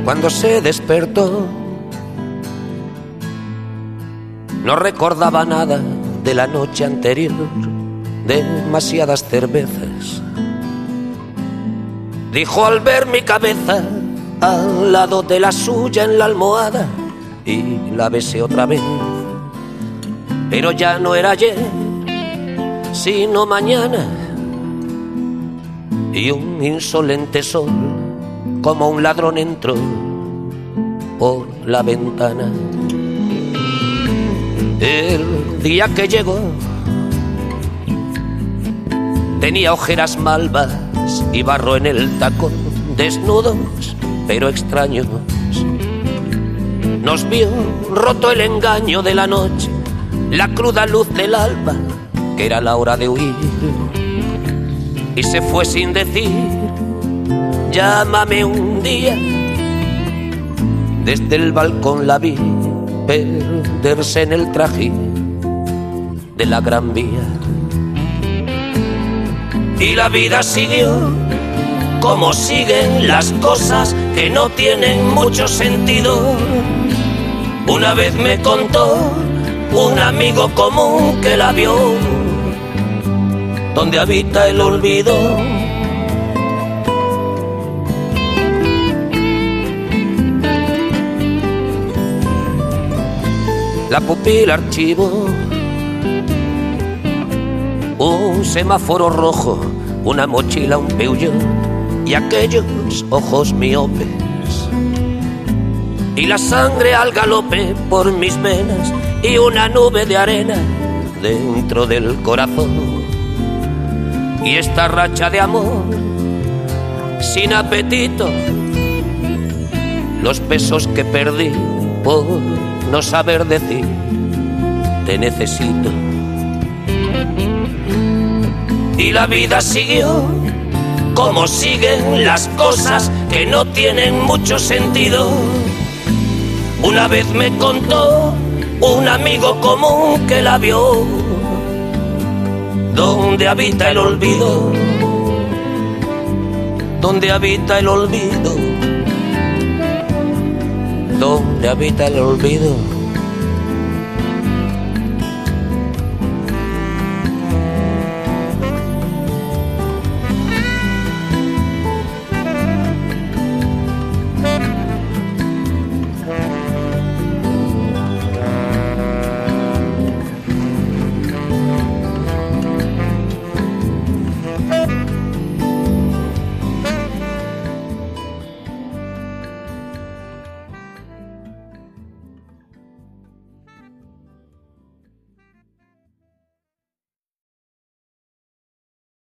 Cuando se despertó, no recordaba nada de la noche anterior, demasiadas cervezas. Dijo al ver mi cabeza al lado de la suya en la almohada, y la besé otra vez. Pero ya no era ayer, sino mañana, y un insolente sol como un ladrón entró por la ventana. El día que llegó tenía ojeras malvas y barro en el tacón, desnudos pero extraños. Nos vio roto el engaño de la noche, la cruda luz del alba, que era la hora de huir, y se fue sin decir llámame un día. Desde el balcón la vi perderse en el trajín de la Gran Vía, y la vida siguió como siguen las cosas que no tienen mucho sentido. Una vez me contó un amigo común que la vio donde habita el olvido. La pupila archivó un semáforo rojo, una mochila, un Peugeot y aquellos ojos miopes, y la sangre al galope por mis venas y una nube de arena dentro del corazón. Y esta racha de amor sin apetito, los besos que perdí por no saber decir te necesito. Y la vida siguió como siguen las cosas que no tienen mucho sentido. Una vez me contó un amigo común que la vio donde habita el olvido, donde habita el olvido, donde habita el olvido.